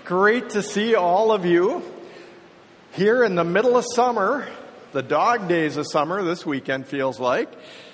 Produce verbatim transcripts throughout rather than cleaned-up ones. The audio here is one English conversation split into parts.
Great to see all of you here in the middle of summer, the dog days of summer this weekend feels like,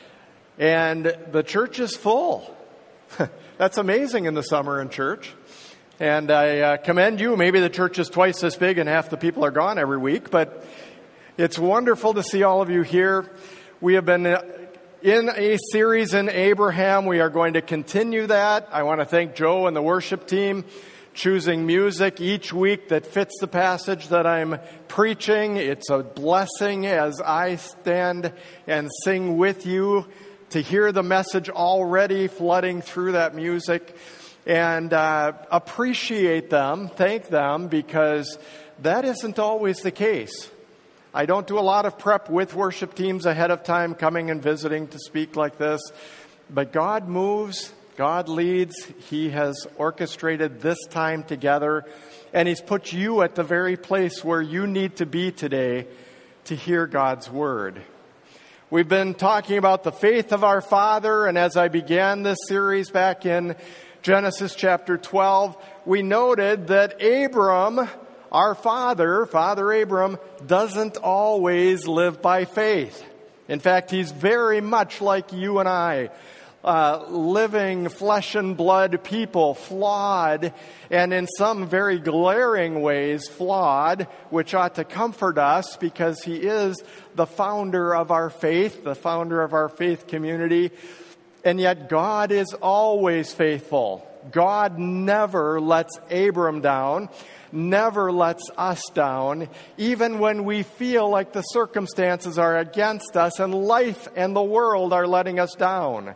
and the church is full. That's amazing in the summer in church. And I uh, commend you. Maybe the church is twice this big and half the people are gone every week, but it's wonderful to see all of you here. We have been in a series in Abraham. We are going to continue that. I want to thank Joe and the worship team choosing music each week that fits the passage that I'm preaching. It's a blessing as I stand and sing with you to hear the message already flooding through that music, and uh, appreciate them, thank them, because that isn't always the case. I don't do a lot of prep with worship teams ahead of time coming and visiting to speak like this, but God moves, God leads. He has orchestrated this time together, and He's put you at the very place where you need to be today to hear God's Word. We've been talking about the faith of our Father, and as I began this series back in Genesis chapter twelve, we noted that Abram, our father, Father Abram, doesn't always live by faith. In fact, he's very much like you and I. Uh, living flesh and blood people, flawed, and in some very glaring ways flawed, which ought to comfort us because he is the founder of our faith, the founder of our faith community. And yet God is always faithful. God never lets Abram down, never lets us down, even when we feel like the circumstances are against us and life and the world are letting us down.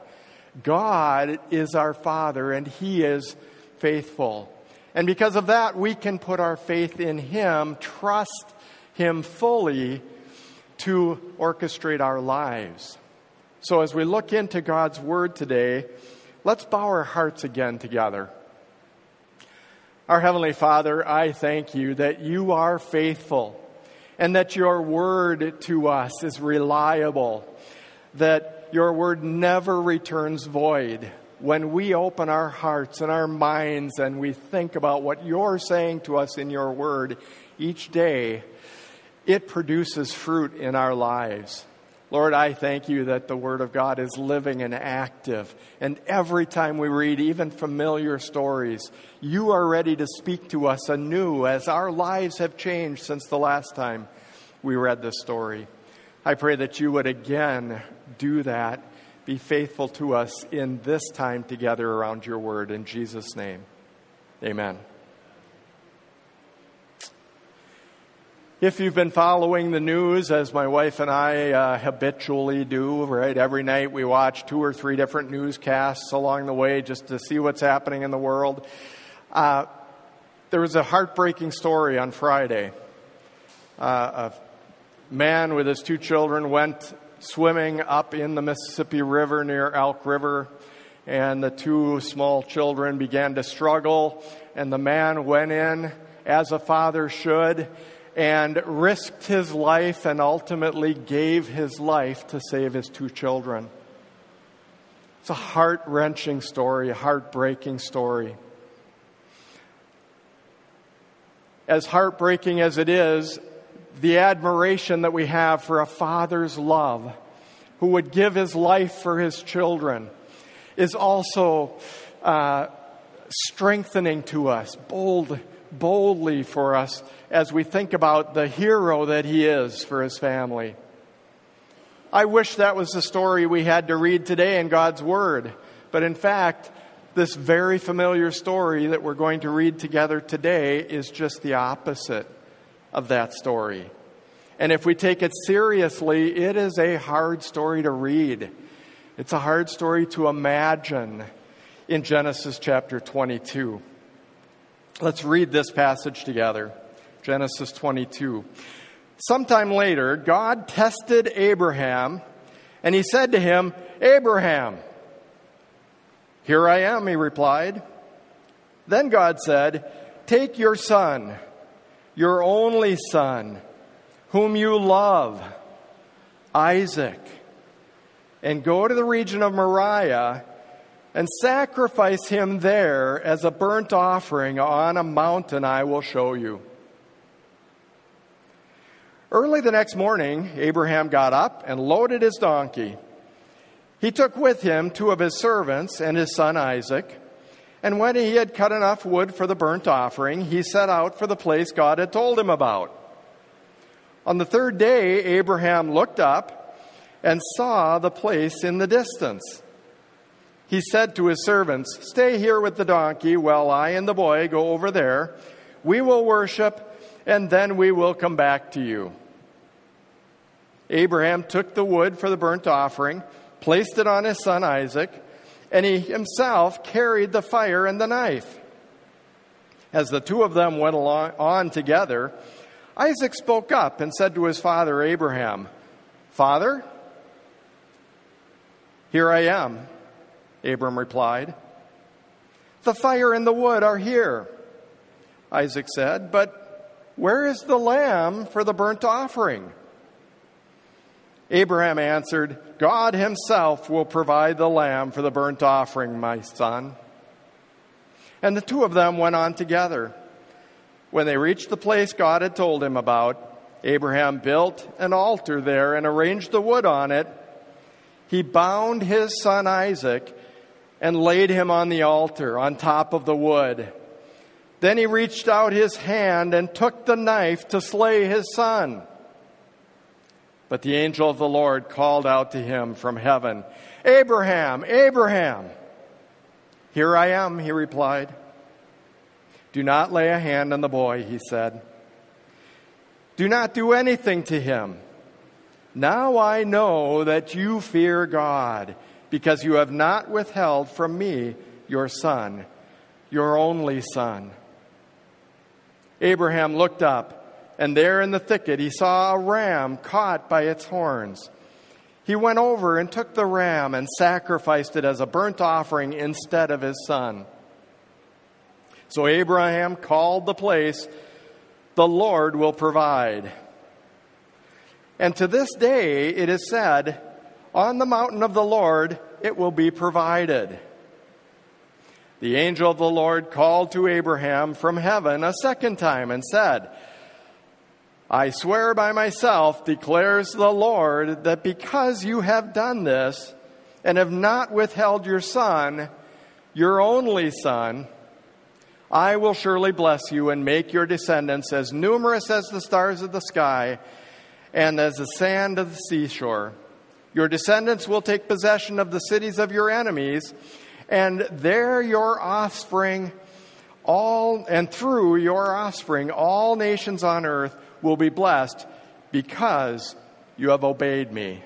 God is our Father, and He is faithful. And because of that, we can put our faith in Him, trust Him fully to orchestrate our lives. So as we look into God's Word today, let's bow our hearts again together. Our Heavenly Father, I thank You that You are faithful, and that Your Word to us is reliable, that Your Word never returns void. When we open our hearts and our minds and we think about what You're saying to us in Your Word each day, it produces fruit in our lives. Lord, I thank You that the Word of God is living and active. And every time we read even familiar stories, You are ready to speak to us anew as our lives have changed since the last time we read this story. I pray that You would again do that, be faithful to us in this time together around Your Word. In Jesus' name, amen. If you've been following the news, as my wife and I uh, habitually do, right, every night we watch two or three different newscasts along the way just to see what's happening in the world. Uh, there was a heartbreaking story on Friday. Uh, a man with his two children went swimming up in the Mississippi River near Elk River, and the two small children began to struggle, and the man went in, as a father should, and risked his life and ultimately gave his life to save his two children. It's a heart-wrenching story, a heartbreaking story. As heartbreaking as it is, the admiration that we have for a father's love who would give his life for his children is also uh, strengthening to us, bold, boldly for us as we think about the hero that he is for his family. I wish that was the story we had to read today in God's Word. But in fact, this very familiar story that we're going to read together today is just the opposite of that story. And if we take it seriously, it is a hard story to read. It's a hard story to imagine in Genesis chapter twenty-two. Let's read this passage together. Genesis twenty-two. Sometime later, God tested Abraham, and He said to him, "Abraham." "Here I am," he replied. Then God said, "Take your son, your only son, whom you love, Isaac, and go to the region of Moriah and sacrifice him there as a burnt offering on a mountain I will show you." Early the next morning, Abraham got up and loaded his donkey. He took with him two of his servants and his son Isaac. And when he had cut enough wood for the burnt offering, he set out for the place God had told him about. On the third day, Abraham looked up and saw the place in the distance. He said to his servants, "Stay here with the donkey while I and the boy go over there. We will worship, and then we will come back to you." Abraham took the wood for the burnt offering, placed it on his son Isaac, and he himself carried the fire and the knife. As the two of them went along on together, Isaac spoke up and said to his father Abraham, "Father?" "Here I am," Abram replied. "The fire and the wood are here," Isaac said, "but where is the lamb for the burnt offering?" Abraham answered, "God himself will provide the lamb for the burnt offering, my son." And the two of them went on together. When they reached the place God had told him about, Abraham built an altar there and arranged the wood on it. He bound his son Isaac and laid him on the altar on top of the wood. Then he reached out his hand and took the knife to slay his son. But the angel of the Lord called out to him from heaven, "Abraham, Abraham!" "Here I am," he replied. "Do not lay a hand on the boy," he said. "Do not do anything to him. Now I know that you fear God, because you have not withheld from me your son, your only son." Abraham looked up, and there in the thicket he saw a ram caught by its horns. He went over and took the ram and sacrificed it as a burnt offering instead of his son. So Abraham called the place, "The Lord will provide." And to this day it is said, "On the mountain of the Lord it will be provided." The angel of the Lord called to Abraham from heaven a second time and said, "I swear by myself, declares the Lord, that because you have done this and have not withheld your son, your only son, I will surely bless you and make your descendants as numerous as the stars of the sky and as the sand of the seashore. Your descendants will take possession of the cities of your enemies, and there your offspring, all and through your offspring, all nations on earth will be blessed because you have obeyed me."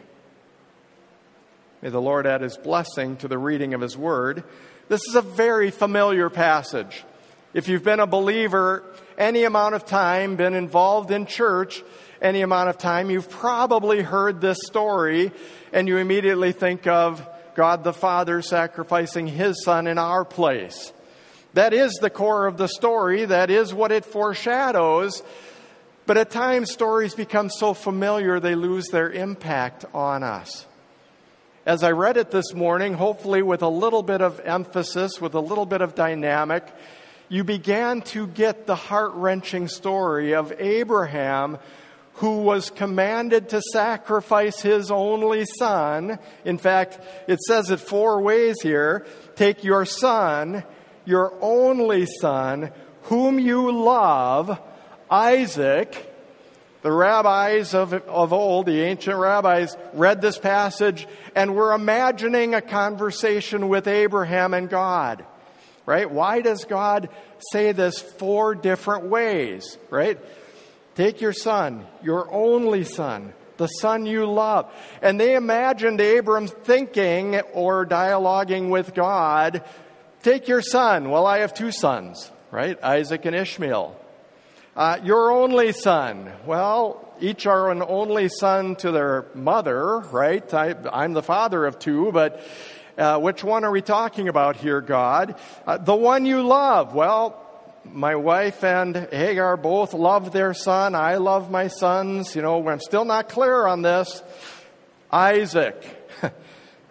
May the Lord add his blessing to the reading of his word. This is a very familiar passage. If you've been a believer any amount of time, been involved in church any amount of time, you've probably heard this story and you immediately think of God the Father sacrificing his son in our place. That is the core of the story. That is what it foreshadows. But at times, stories become so familiar, they lose their impact on us. As I read it this morning, hopefully with a little bit of emphasis, with a little bit of dynamic, you began to get the heart-wrenching story of Abraham, who was commanded to sacrifice his only son. In fact, it says it four ways here. Take your son, your only son, whom you love, Isaac. The rabbis of, of old, the ancient rabbis, read this passage and were imagining a conversation with Abraham and God, right? Why does God say this four different ways, right? Take your son, your only son, the son you love. And they imagined Abram thinking or dialoguing with God, take your son. Well, I have two sons, right? Isaac and Ishmael. Uh, your only son. Well, each are an only son to their mother, right? I, I'm the father of two, but uh, which one are we talking about here, God? Uh, the one you love. Well, my wife and Hagar both love their son. I love my sons. You know, I'm still not clear on this. Isaac.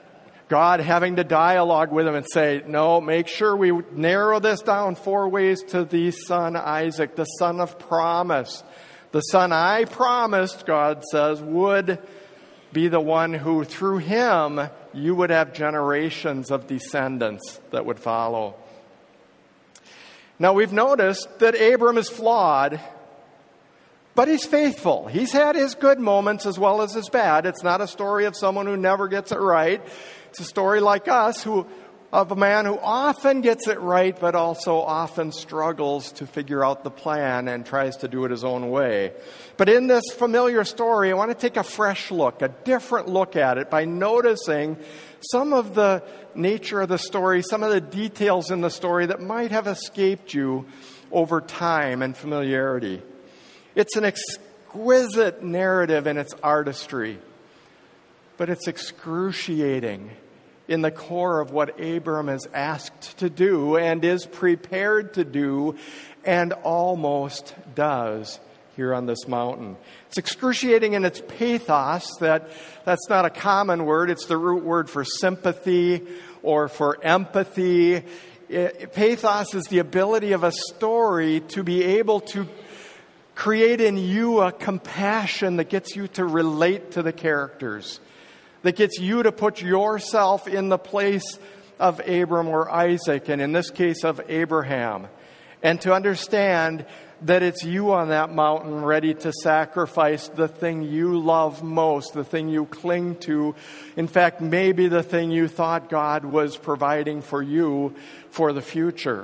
God having to dialogue with him and say, no, make sure we narrow this down four ways to the son Isaac, the son of promise. The son I promised, God says, would be the one who, through him, you would have generations of descendants that would follow. Now, we've noticed that Abram is flawed, but he's faithful. He's had his good moments as well as his bad. It's not a story of someone who never gets it right. It's a story like us, who of a man who often gets it right, but also often struggles to figure out the plan and tries to do it his own way. But in this familiar story, I want to take a fresh look, a different look at it by noticing some of the nature of the story, some of the details in the story that might have escaped you over time and familiarity. It's an exquisite narrative in its artistry, but it's excruciating in the core of what Abram is asked to do and is prepared to do and almost does here on this mountain. It's excruciating in its pathos. That that's not a common word. It's the root word for sympathy or for empathy. It, pathos is the ability of a story to be able to create in you a compassion that gets you to relate to the characters, that gets you to put yourself in the place of Abram or Isaac, and in this case of Abraham, and to understand that it's you on that mountain ready to sacrifice the thing you love most, the thing you cling to. In fact, maybe the thing you thought God was providing for you for the future.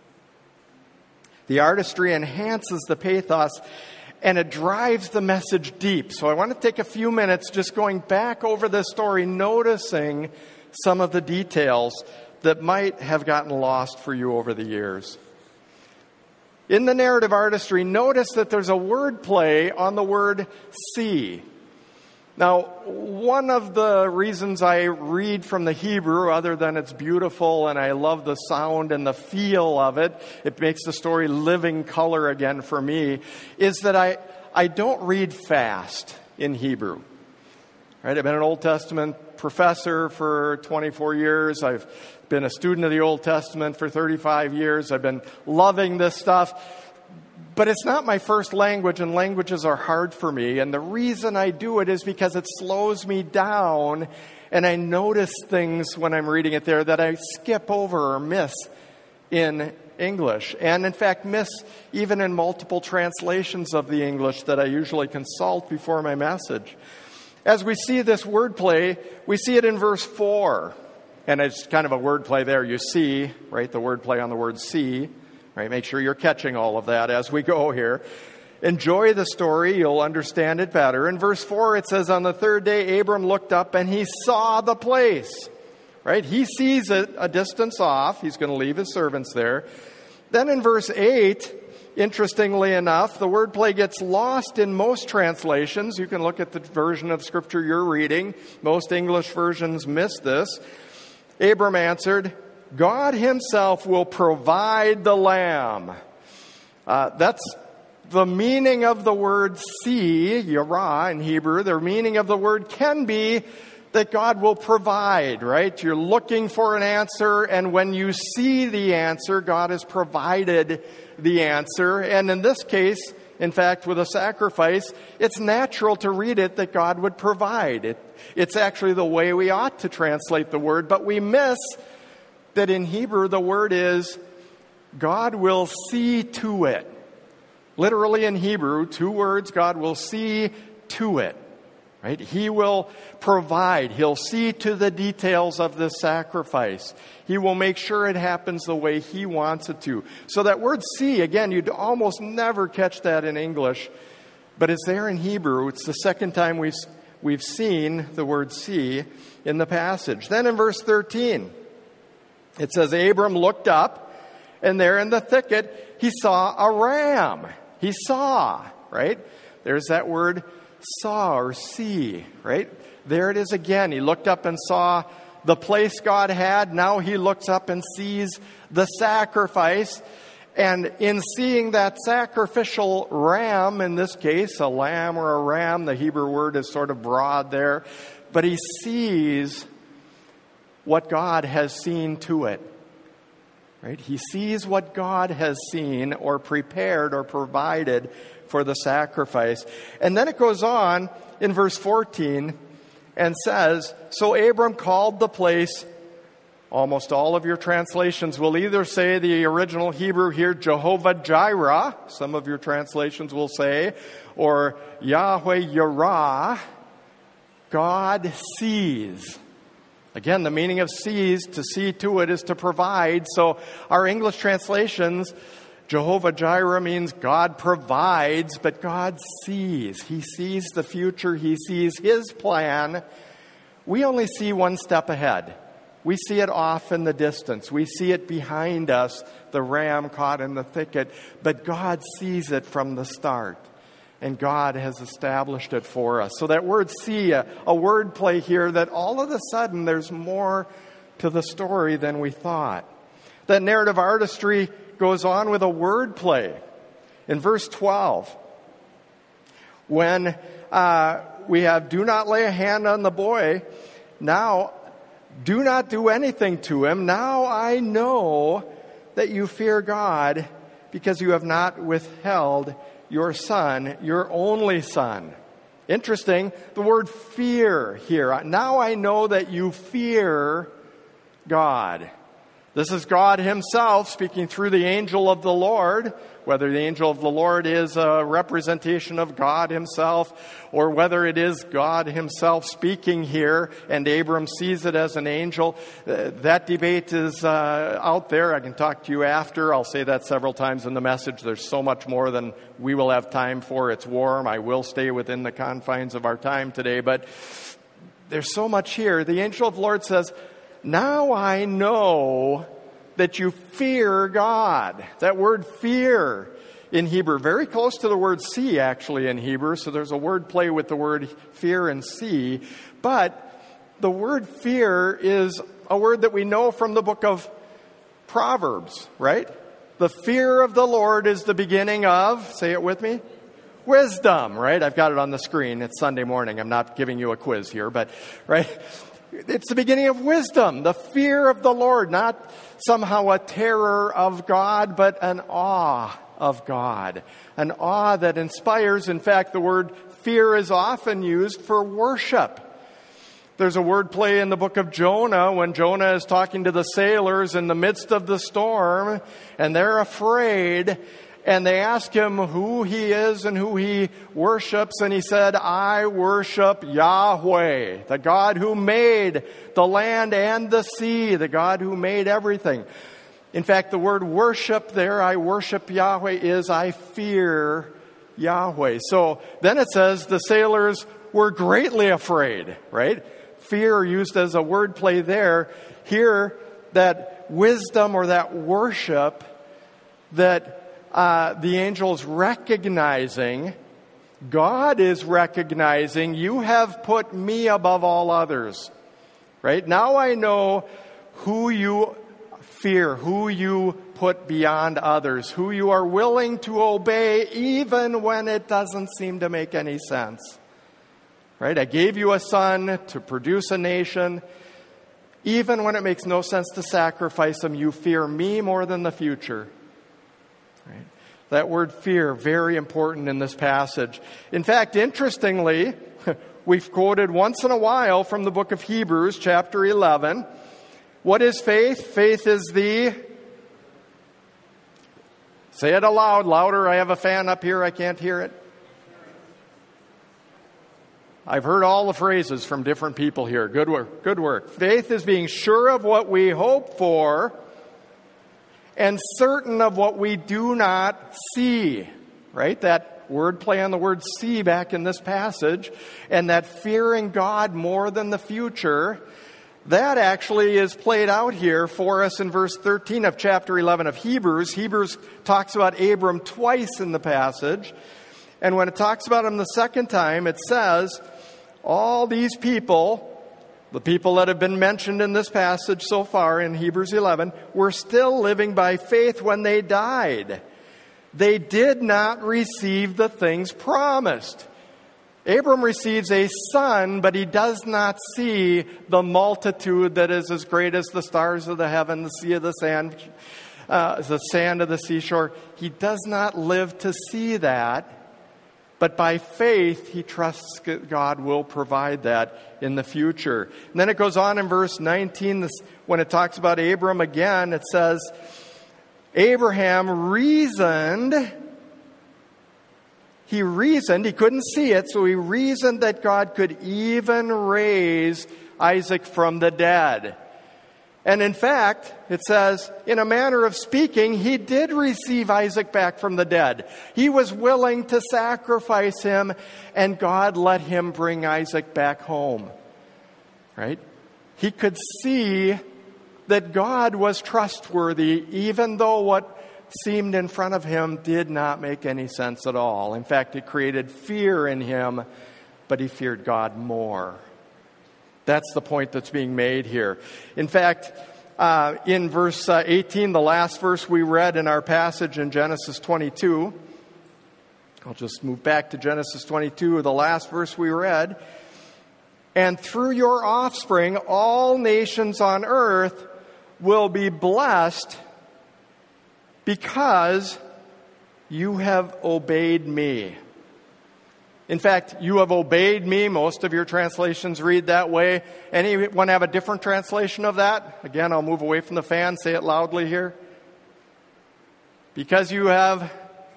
The artistry enhances the pathos, and it drives the message deep. So I want to take a few minutes just going back over this story, noticing some of the details that might have gotten lost for you over the years. In the narrative artistry, notice that there's a word play on the word see. Now, one of the reasons I read from the Hebrew, other than it's beautiful and I love the sound and the feel of it, it makes the story living color again for me, is that I, I don't read fast in Hebrew. Right? I've been an Old Testament professor for twenty-four years. I've been a student of the Old Testament for thirty-five years. I've been loving this stuff. But it's not my first language, and languages are hard for me. And the reason I do it is because it slows me down, and I notice things when I'm reading it there that I skip over or miss in English. And in fact, miss even in multiple translations of the English that I usually consult before my message. As we see this wordplay, we see it in verse four. And it's kind of a wordplay there. You see, right, the wordplay on the word see. Right, make sure you're catching all of that as we go here. Enjoy the story. You'll understand it better. In verse four, it says, on the third day, Abram looked up and he saw the place. Right? He sees it a distance off. He's going to leave his servants there. Then in verse eight, interestingly enough, the wordplay gets lost in most translations. You can look at the version of Scripture you're reading. Most English versions miss this. Abram answered, God himself will provide the lamb. Uh, that's the meaning of the word see, yara in Hebrew. The meaning of the word can be that God will provide, right? You're looking for an answer, and when you see the answer, God has provided the answer. And in this case, in fact, with a sacrifice, it's natural to read it that God would provide. It, it's actually the way we ought to translate the word, but we miss that in Hebrew the word is God will see to it. Literally in Hebrew, two words, God will see to it. Right? He will provide. He'll see to the details of the sacrifice. He will make sure it happens the way he wants it to. So that word see, again, you'd almost never catch that in English, but it's there in Hebrew. It's the second time we've, we've seen the word see in the passage. Then in verse thirteen, it says, Abram looked up, and there in the thicket, he saw a ram. He saw, right? There's that word saw or see, right? There it is again. He looked up and saw the place God had. Now he looks up and sees the sacrifice. And in seeing that sacrificial ram, in this case, a lamb or a ram, the Hebrew word is sort of broad there, but he sees what God has seen to it. Right? He sees what God has seen or prepared or provided for the sacrifice. And then it goes on in verse fourteen and says, so Abram called the place, almost all of your translations will either say the original Hebrew here, Jehovah Jireh, some of your translations will say, or Yahweh Yireh, God sees. Again, the meaning of sees, to see to it, is to provide. So our English translations, Jehovah Jireh means God provides, but God sees. He sees the future. He sees His plan. We only see one step ahead. We see it off in the distance. We see it behind us, the ram caught in the thicket. But God sees it from the start. And God has established it for us. So that word see, a, a word play here that all of a sudden there's more to the story than we thought. That narrative artistry goes on with a word play. In verse twelve, when uh, we have, do not lay a hand on the boy, now do not do anything to him. Now I know that you fear God because you have not withheld your son, your only son. Interesting, the word fear here. Now I know that you fear God. This is God Himself speaking through the angel of the Lord. Whether the angel of the Lord is a representation of God Himself, or whether it is God Himself speaking here and Abram sees it as an angel, uh, that debate is uh, out there. I can talk to you after. I'll say that several times in the message. There's so much more than we will have time for. It's warm. I will stay within the confines of our time today, but there's so much here. The angel of the Lord says, now I know that you fear God. That word fear in Hebrew, very close to the word see actually in Hebrew. So there's a word play with the word fear and see. But the word fear is a word that we know from the book of Proverbs, right? The fear of the Lord is the beginning of, say it with me, wisdom, right? I've got it on the screen. It's Sunday morning. I'm not giving you a quiz here, but, right? It's the beginning of wisdom, the fear of the Lord, not somehow a terror of God, but an awe of God, an awe that inspires. In fact, the word fear is often used for worship. There's a word play in the book of Jonah when Jonah is talking to the sailors in the midst of the storm, and they're afraid. And they ask him who he is and who he worships. And he said, I worship Yahweh, the God who made the land and the sea, the God who made everything. In fact, the word worship there, I worship Yahweh, is I fear Yahweh. So then it says the sailors were greatly afraid, right? Fear used as a word play there. Here, that wisdom or that worship that Uh, the angel's recognizing, God is recognizing, you have put me above all others. Right? Now I know who you fear, who you put beyond others, who you are willing to obey even when it doesn't seem to make any sense. Right? I gave you a son to produce a nation. Even when it makes no sense to sacrifice him, you fear me more than the future. Right? That word fear, very important in this passage. In fact, interestingly, we've quoted once in a while from the book of Hebrews, chapter eleven. What is faith? Faith is the... Say it aloud, louder. I have a fan up here. I can't hear it. I've heard all the phrases from different people here. Good work. Good work. Faith is being sure of what we hope for and certain of what we do not see. Right? That word play on the word see back in this passage. And that fearing God more than the future, that actually is played out here for us in verse thirteen of chapter eleven of Hebrews. Hebrews talks about Abram twice in the passage. And when it talks about him the second time, it says, all these people, the people that have been mentioned in this passage so far in Hebrews eleven, were still living by faith when they died. They did not receive the things promised. Abram receives a son, but he does not see the multitude that is as great as the stars of the heaven, the sea of the sand, uh, the sand of the seashore. He does not live to see that, but by faith he trusts God will provide that in the future. And then it goes on in verse nineteen, this, when it talks about Abram again, it says, Abraham reasoned, he reasoned, he couldn't see it, so he reasoned that God could even raise Isaac from the dead. And in fact, it says, in a manner of speaking, he did receive Isaac back from the dead. He was willing to sacrifice him, and God let him bring Isaac back home. Right? He could see that God was trustworthy, even though what seemed in front of him did not make any sense at all. In fact, it created fear in him, but he feared God more. That's the point that's being made here. In fact, uh, in verse uh, eighteen, the last verse we read in our passage in Genesis twenty-two, I'll just move back to Genesis twenty-two, the last verse we read, and through your offspring, all nations on earth will be blessed because you have obeyed me. In fact, you have obeyed me. Most of your translations read that way. Anyone have a different translation of that? Again, I'll move away from the fan. Say it loudly here. Because you have...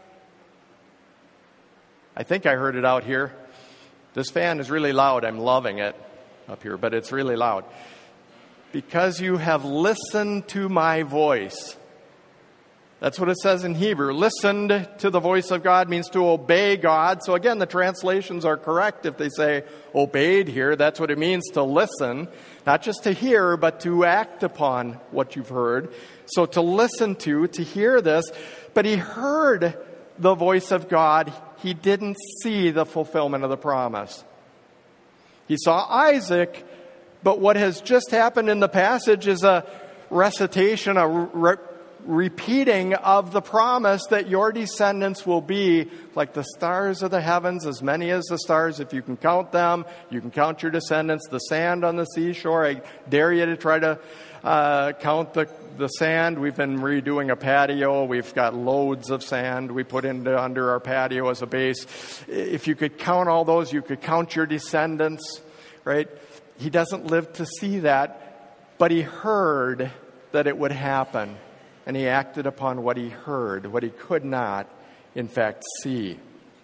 I think I heard it out here. This fan is really loud. I'm loving it up here, but it's really loud. Because you have listened to my voice. That's what it says in Hebrew. Listened to the voice of God means to obey God. So again, the translations are correct if they say obeyed here. That's what it means to listen. Not just to hear, but to act upon what you've heard. So to listen to, to hear this. But he heard the voice of God. He didn't see the fulfillment of the promise. He saw Isaac, but what has just happened in the passage is a recitation, a re- repeating of the promise that your descendants will be like the stars of the heavens, as many as the stars. If you can count them, you can count your descendants. The sand on the seashore, I dare you to try to uh, count the, the sand. We've been redoing a patio. We've got loads of sand we put into under our patio as a base. If you could count all those, you could count your descendants, right? He doesn't live to see that, but he heard that it would happen. And he acted upon what he heard, what he could not, in fact, see.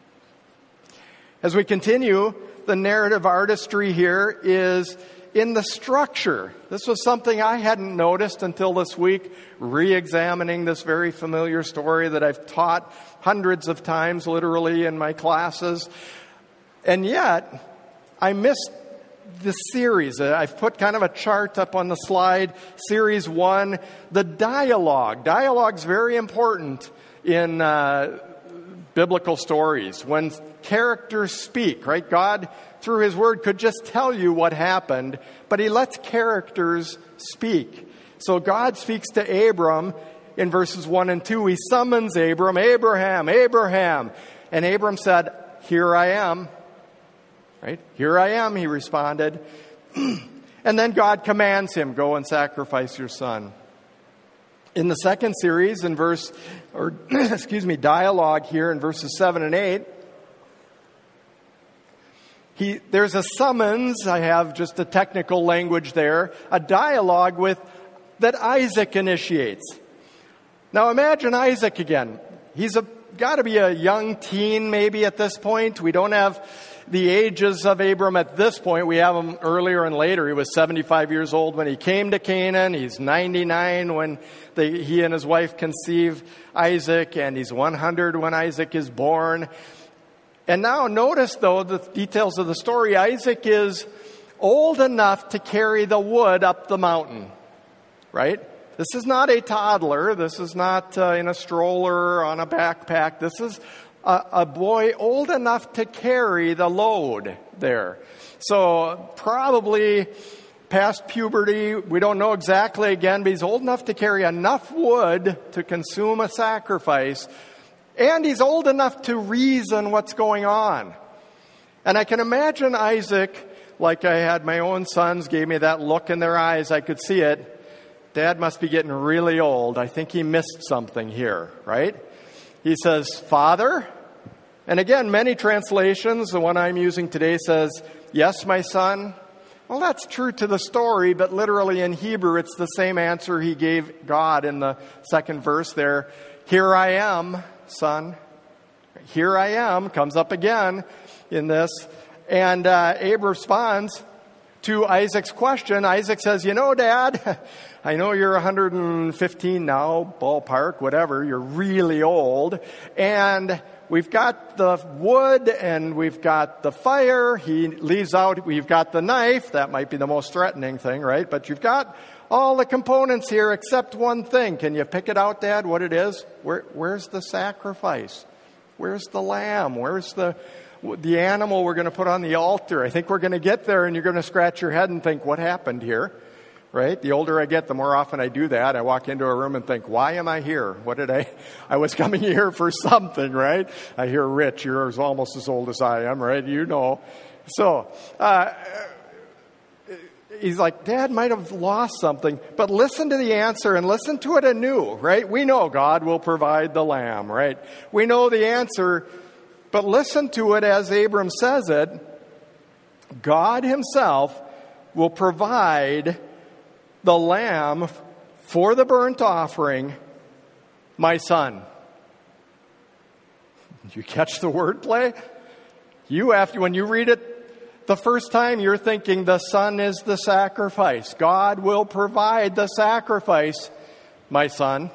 As we continue, the narrative artistry here is in the structure. This was something I hadn't noticed until this week, re-examining this very familiar story that I've taught hundreds of times, literally, in my classes. And yet, I missed the series. I've put kind of a chart up on the slide. Series one, the dialogue. Dialogue's very important in uh, biblical stories. When characters speak, right? God, through His Word, could just tell you what happened, but He lets characters speak. So God speaks to Abram in verses one and two. He summons Abram, Abraham, Abraham. And Abram said, "Here I am." Right? "Here I am," he responded. And then God commands him, "Go and sacrifice your son." In the second series, in verse, or excuse me, dialogue here in verses seven and eight, he, there's a summons. I have just a technical language there, a dialogue with that Isaac initiates. Now imagine Isaac again. He's a got to be a young teen maybe at this point. We don't have the ages of Abram at this point. We have him earlier and later. He was seventy-five years old when he came to Canaan. He's ninety-nine when they, he and his wife conceive Isaac, and he's one hundred when Isaac is born. And now notice, though, the details of the story. Isaac is old enough to carry the wood up the mountain, right? This is not a toddler. This is not uh, in a stroller or on a backpack. This is a, a boy old enough to carry the load there. So probably past puberty. We don't know exactly again, but he's old enough to carry enough wood to consume a sacrifice. And he's old enough to reason what's going on. And I can imagine Isaac, like I had my own sons, gave me that look in their eyes. I could see it. Dad must be getting really old. I think he missed something here, right? He says, Father. And again, many translations, the one I'm using today says, yes, my son. Well, that's true to the story, but literally in Hebrew, it's the same answer he gave God in the second verse there. Here I am, son. Here I am comes up again in this. And uh, Abe responds to Isaac's question. Isaac says, you know, Dad, I know you're one hundred fifteen now, ballpark, whatever. You're really old. And we've got the wood and we've got the fire. He leaves out, we've got the knife. That might be the most threatening thing, right? But you've got all the components here except one thing. Can you pick it out, Dad, what it is? Where, where's the sacrifice? Where's the lamb? Where's the the animal we're going to put on the altar? I think we're going to get there and you're going to scratch your head and think, what happened here? Right? The older I get, the more often I do that. I walk into a room and think, why am I here? What did I, I was coming here for something, right? I hear Rich, you're almost as old as I am, right? You know. So, uh, he's like, Dad might have lost something, but listen to the answer and listen to it anew, right? We know God will provide the lamb, right? We know the answer, but listen to it as Abram says it. God himself will provide the lamb for the burnt offering, my son. Did you catch the wordplay? You have to, when you read it the first time, you're thinking the son is the sacrifice. God will provide the sacrifice, my son.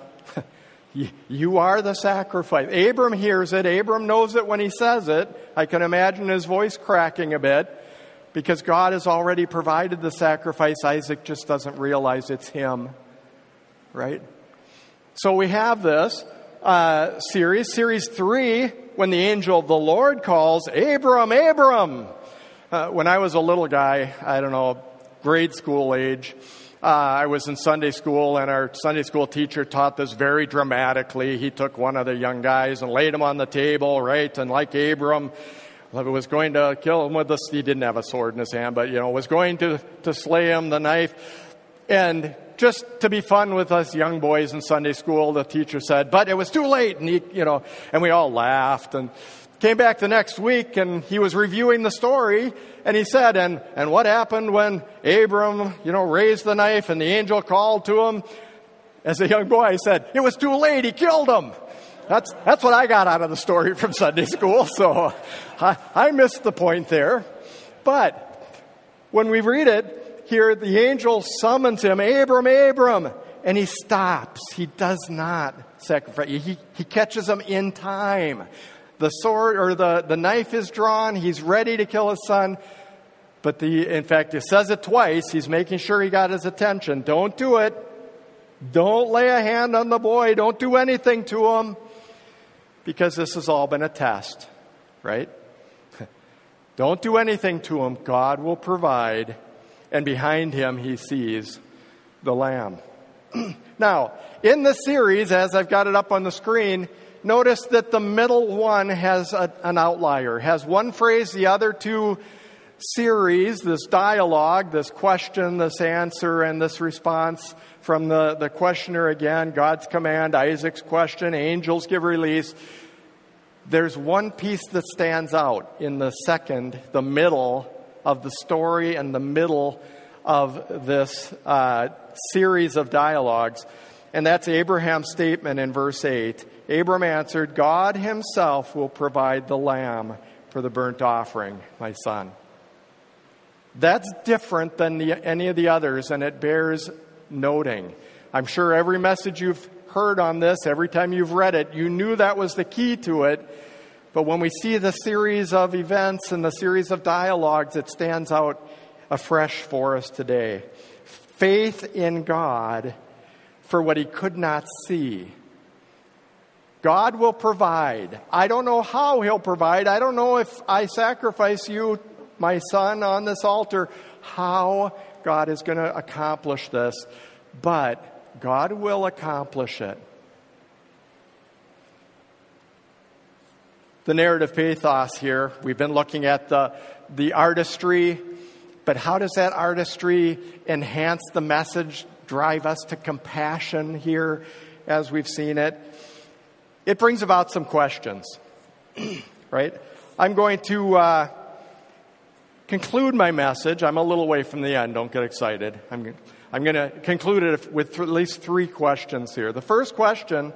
You are the sacrifice. Abram hears it. Abram knows it when he says it. I can imagine his voice cracking a bit because God has already provided the sacrifice. Isaac just doesn't realize it's him, right? So we have this uh, series, series three, when the angel of the Lord calls, Abram, Abram. Uh, when I was a little guy, I don't know, grade school age, Uh, I was in Sunday school, and our Sunday school teacher taught this very dramatically. He took one of the young guys and laid him on the table, right? And like Abram, was going to kill him with this. He didn't have a sword in his hand, but, you know, was going to, to slay him, the knife. And just to be fun with us young boys in Sunday school, the teacher said, but it was too late. And he, you know, and we all laughed and came back the next week, and he was reviewing the story, and he said, and, and what happened when Abram, you know, raised the knife and the angel called to him? As a young boy, I said, it was too late, he killed him. That's, that's what I got out of the story from Sunday school, so I, I missed the point there. But when we read it, here the angel summons him, Abram, Abram, and he stops. He does not sacrifice. He, he catches him in time. The sword or the, the knife is drawn. He's ready to kill his son. But the, in fact, it says it twice. He's making sure he got his attention. Don't do it. Don't lay a hand on the boy. Don't do anything to him. Because this has all been a test, right? Don't do anything to him. God will provide. And behind him, he sees the lamb. Now, in the series, as I've got it up on the screen, notice that the middle one has a, an outlier, has one phrase, the other two series, this dialogue, this question, this answer, and this response from the, the questioner again, God's command, Isaac's question, angels give release. There's one piece that stands out in the second, the middle of the story and the middle of this uh, series of dialogues, and that's Abraham's statement in verse eight. Abram answered, God himself will provide the lamb for the burnt offering, my son. That's different than the, any of the others, and it bears noting. I'm sure every message you've heard on this, every time you've read it, you knew that was the key to it. But when we see the series of events and the series of dialogues, it stands out afresh for us today. Faith in God for what he could not see. God will provide. I don't know how he'll provide. I don't know if I sacrifice you, my son, on this altar, how God is going to accomplish this. But God will accomplish it. the narrative pathos here. We've been looking at the, the artistry, but how does that artistry enhance the message, drive us to compassion here as we've seen it? It brings about some questions, right? I'm going to uh, conclude my message. I'm a little way from the end. Don't get excited. I'm, I'm going to conclude it with at least three questions here. The first question: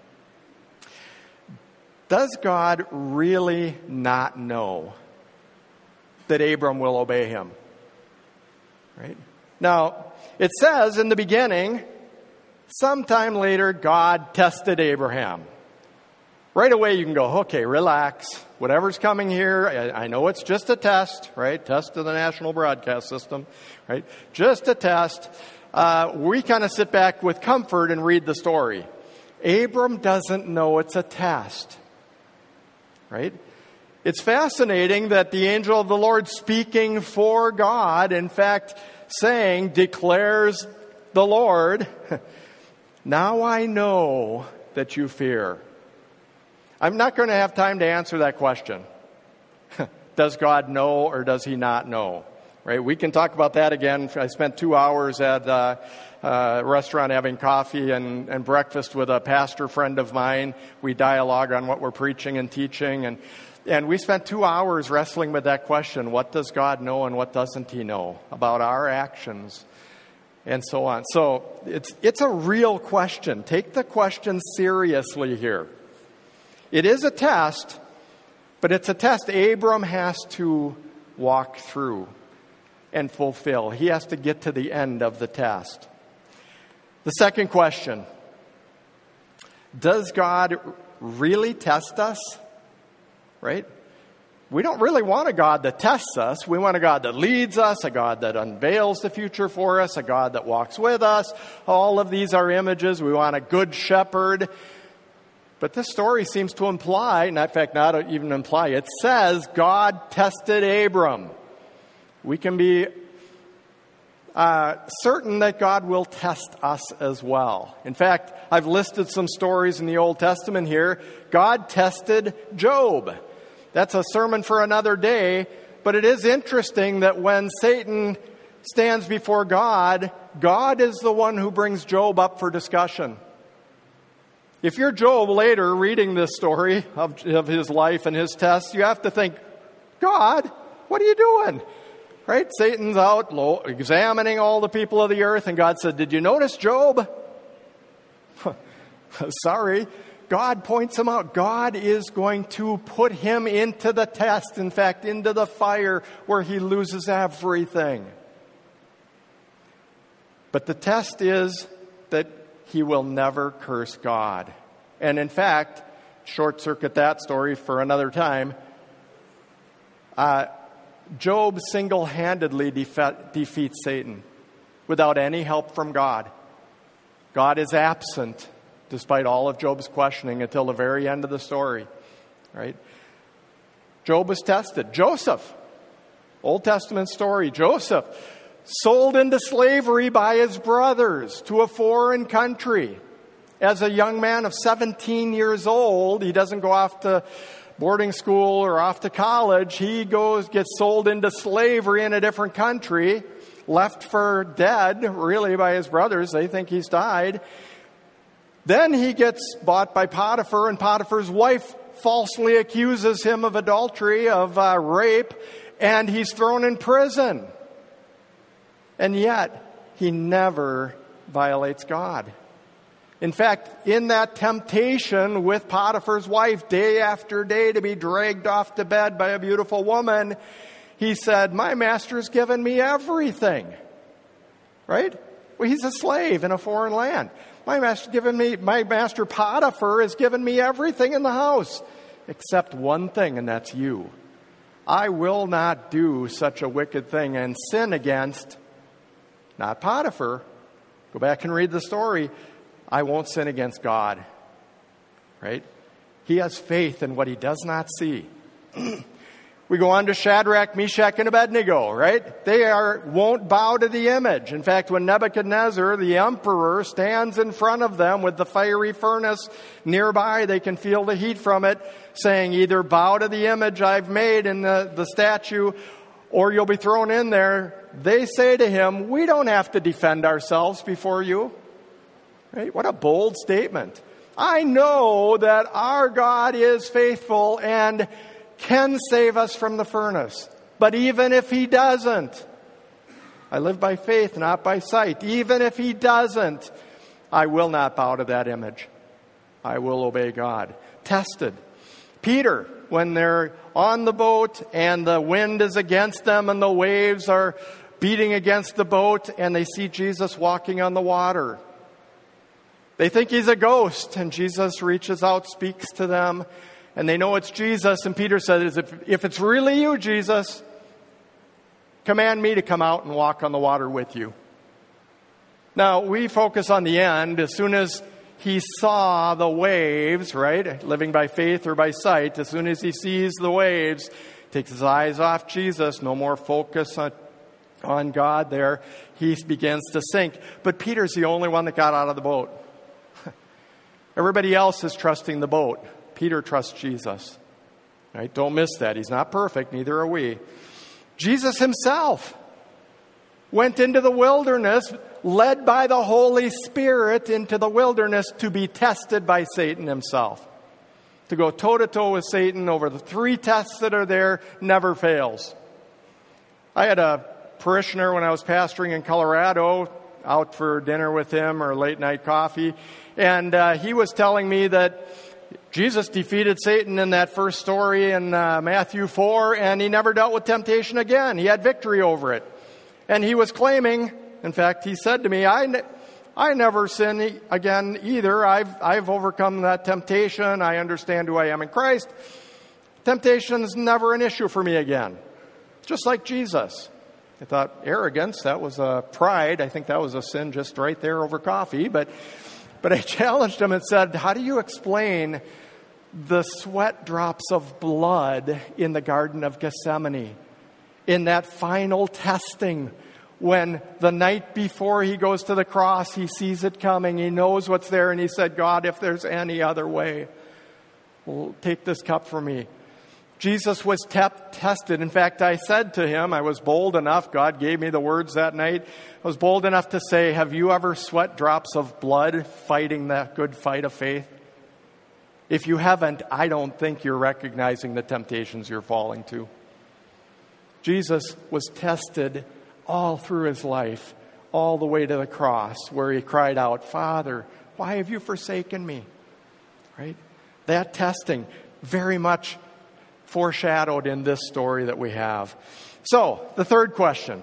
does God really not know that Abram will obey him? Right? Now, it says in the beginning, sometime later, God tested Abraham. Right away, you can go, okay, relax. Whatever's coming here, I, I know it's just a test, right? Test of the National Broadcast System, right? Just a test. Uh, we kind of sit back with comfort and read the story. Abram doesn't know it's a test, right? It's fascinating that the angel of the Lord, speaking for God, in fact, saying, declares the Lord, now I know that you fear. I'm not going to have time to answer that question. Does God know or does he not know? Right? We can talk about that again. I spent two hours at uh, a restaurant having coffee and, and breakfast with a pastor friend of mine. We dialogue on what we're preaching and teaching. And, and we spent two hours wrestling with that question. What does God know and what doesn't he know about our actions? And so on. So it's it's a real question. Take the question seriously here. It is a test, but it's a test Abram has to walk through and fulfill. He has to get to the end of the test. The second question: does God really test us? Right? We don't really want a God that tests us. We want a God that leads us, a God that unveils the future for us, a God that walks with us. All of these are images. We want a good shepherd. But this story seems to imply, in fact, not even imply, it says God tested Abram. We can be uh, certain that God will test us as well. In fact, I've listed some stories in the Old Testament here. God tested Job. That's a sermon for another day, but it is interesting that when Satan stands before God, God is the one who brings Job up for discussion. If you're Job later reading this story of, of his life and his tests, you have to think, God, what are you doing? Right? Satan's out low, examining all the people of the earth, and God said, did you notice Job? Sorry. God points him out. God is going to put him into the test, in fact, into the fire where he loses everything. But the test is that he will never curse God. And in fact, short circuit that story for another time, uh, Job single-handedly defe- defeats Satan without any help from God. God is absent despite all of Job's questioning until the very end of the story. Right? Job was tested. Joseph, Old Testament story, Joseph, sold into slavery by his brothers to a foreign country. As a young man of seventeen years old, he doesn't go off to boarding school or off to college. He goes, gets sold into slavery in a different country, left for dead, really, by his brothers. They think he's died. Then he gets bought by Potiphar, and Potiphar's wife falsely accuses him of adultery, of uh, rape, and he's thrown in prison. And yet, he never violates God. In fact, in that temptation with Potiphar's wife, day after day, to be dragged off to bed by a beautiful woman, he said, my master's given me everything. Right? Well, he's a slave in a foreign land. My master given me, my master Potiphar has given me everything in the house, except one thing, and that's you. I will not do such a wicked thing and sin against, not Potiphar. Go back and read the story. I won't sin against God. Right? He has faith in what he does not see. We go on to Shadrach, Meshach, and Abednego, right? They are won't bow to the image. In fact, when Nebuchadnezzar, the emperor, stands in front of them with the fiery furnace nearby, they can feel the heat from it, saying, either bow to the image I've made in the, the statue, or you'll be thrown in there. They say to him, we don't have to defend ourselves before you. Right? What a bold statement. I know that our God is faithful and can save us from the furnace. But even if he doesn't, I live by faith, not by sight. Even if he doesn't, I will not bow to that image. I will obey God. Tested. Peter, when they're on the boat and the wind is against them and the waves are beating against the boat and they see Jesus walking on the water. They think he's a ghost, and Jesus reaches out, speaks to them, and they know it's Jesus. And Peter says, if, if it's really you, Jesus, command me to come out and walk on the water with you. Now, we focus on the end. As soon as he saw the waves, right, living by faith or by sight, as soon as he sees the waves, takes his eyes off Jesus, no more focus on, on God there, he begins to sink. But Peter's the only one that got out of the boat. Everybody else is trusting the boat. Peter trusts Jesus. Right? Don't miss that. He's not perfect, neither are we. Jesus himself went into the wilderness, led by the Holy Spirit into the wilderness to be tested by Satan himself. To go toe-to-toe with Satan over the three tests that are there never fails. I had a parishioner when I was pastoring in Colorado, out for dinner with him or late night coffee, and uh, he was telling me that Jesus defeated Satan in that first story in uh, Matthew four, and he never dealt with temptation again. He had victory over it. And he was claiming, in fact, he said to me, I, ne- I never sin again either. I've, I've overcome that temptation. I understand who I am in Christ. Temptation is never an issue for me again. Just like Jesus. I thought, arrogance, that was a pride. I think that was a sin just right there over coffee. But But I challenged him and said, how do you explain the sweat drops of blood in the Garden of Gethsemane? In that final testing, when the night before he goes to the cross, he sees it coming, he knows what's there, and he said, God, if there's any other way, well, take this cup from me. Jesus was te- tested. In fact, I said to him, I was bold enough, God gave me the words that night, I was bold enough to say, have you ever sweat drops of blood fighting that good fight of faith? If you haven't, I don't think you're recognizing the temptations you're falling to. Jesus was tested all through his life, all the way to the cross, where he cried out, Father, why have you forsaken me? Right? That testing, very much foreshadowed in this story that we have. So, the third question.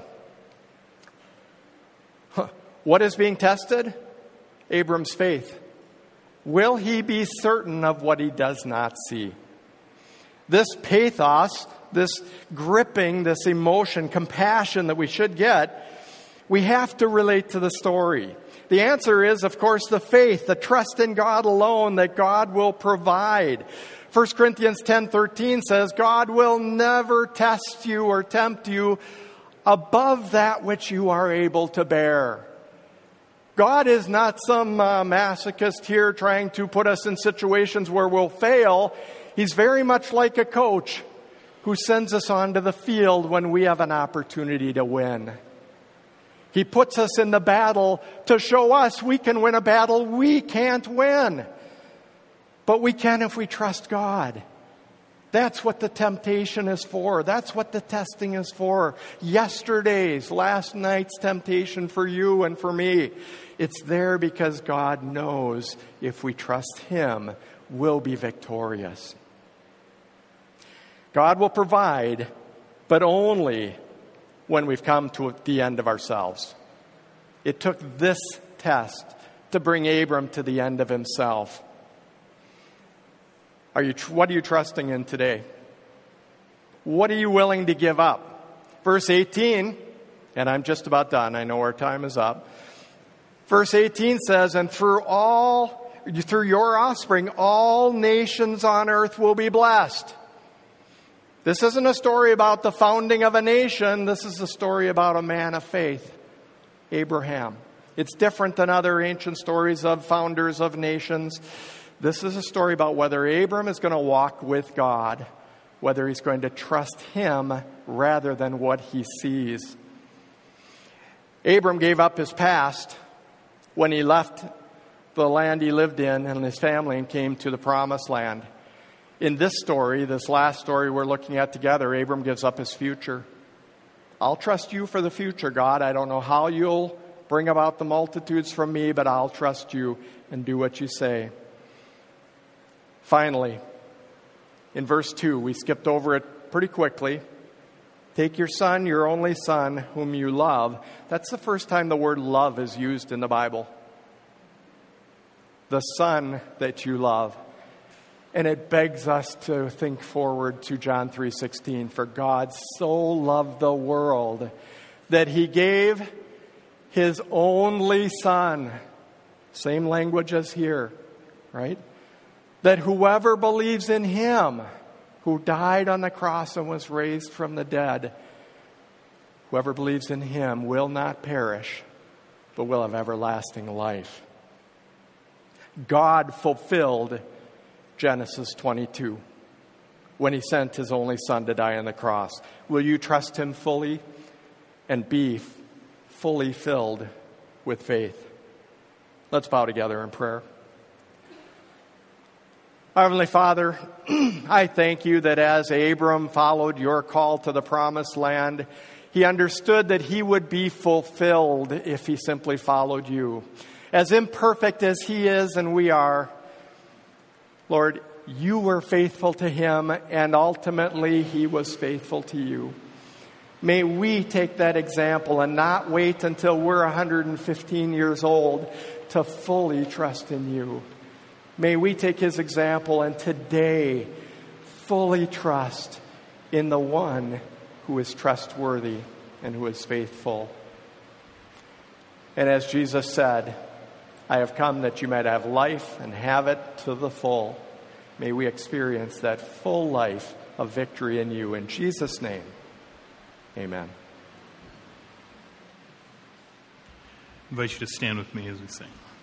What is being tested? Abram's faith. Will he be certain of what he does not see? This pathos, this gripping, this emotion, compassion that we should get, we have to relate to the story. The answer is, of course, the faith, the trust in God alone that God will provide. First Corinthians ten thirteen says, God will never test you or tempt you above that which you are able to bear. God is not some uh, masochist here trying to put us in situations where we'll fail. He's very much like a coach who sends us onto the field when we have an opportunity to win. He puts us in the battle to show us we can win a battle we can't win. But we can if we trust God. That's what the temptation is for. That's what the testing is for. Yesterday's, last night's temptation for you and for me. It's there because God knows if we trust Him, we'll be victorious. God will provide, but only when we've come to the end of ourselves. It took this test to bring Abram to the end of himself. Are you, what are you trusting in today? What are you willing to give up? Verse eighteen, and I'm just about done. I know our time is up. Verse eighteen says, and through all, through your offspring, all nations on earth will be blessed. This isn't a story about the founding of a nation. This is a story about a man of faith, Abraham. It's different than other ancient stories of founders of nations. This is a story about whether Abram is going to walk with God, whether he's going to trust him rather than what he sees. Abram gave up his past when he left the land he lived in and his family and came to the promised land. In this story, this last story we're looking at together, Abram gives up his future. I'll trust you for the future, God. I don't know how you'll bring about the multitudes from me, but I'll trust you and do what you say. Finally, in verse two, we skipped over it pretty quickly. Take your son, your only son, whom you love. That's the first time the word love is used in the Bible. The son that you love. And it begs us to think forward to John three sixteen. For God so loved the world that he gave his only son. Same language as here, right? That whoever believes in him, who died on the cross and was raised from the dead, whoever believes in him will not perish, but will have everlasting life. God fulfilled Genesis twenty-two when he sent his only son to die on the cross. Will you trust him fully and be fully filled with faith? Let's bow together in prayer. Heavenly Father, I thank you that as Abram followed your call to the promised land, he understood that he would be fulfilled if he simply followed you. As imperfect as he is and we are, Lord, you were faithful to him, and ultimately he was faithful to you. May we take that example and not wait until we're one hundred fifteen years old to fully trust in you. May we take his example and today fully trust in the one who is trustworthy and who is faithful. And as Jesus said, I have come that you might have life and have it to the full. May we experience that full life of victory in you. In Jesus' name, amen. I invite you to stand with me as we sing.